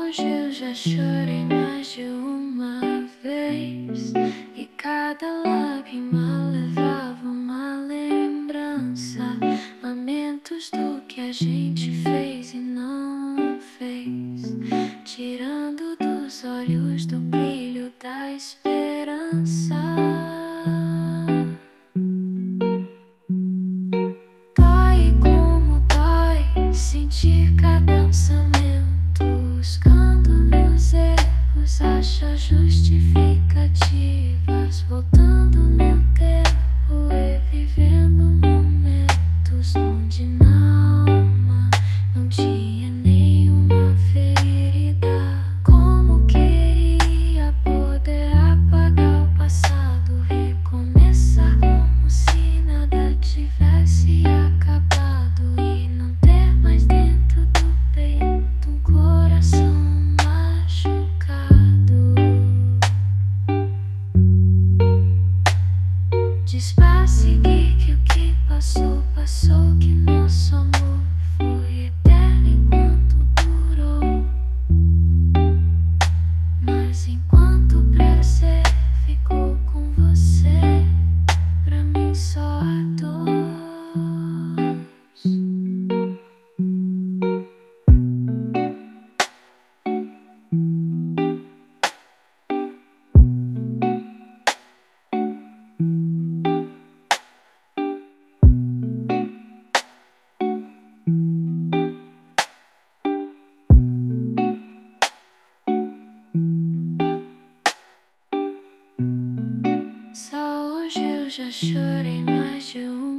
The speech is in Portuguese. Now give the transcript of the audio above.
hoje eu já chorei mais de uma vez, e cada lágrima levava uma lembrança, lamentos do que a gente fez e não fez, tirando dos olhos do brilho da esperança. Dói como dói sentir cada pensamento, buscando meus erros, acha justificativas, voltando no tempo e vivendo momentos onde na alma não tinha nenhuma ferida. Como queria poder apagar o passado, recomeçar como se nada tivesse acabado, e não ter mais dentro do peito um coração machucado. Diz-pra seguir que o que passou, passou, que nosso amor foi eterno enquanto durou. Mas enquanto o prazer ficou com você, pra mim só há dor. Só hoje eu já chorei mais de uma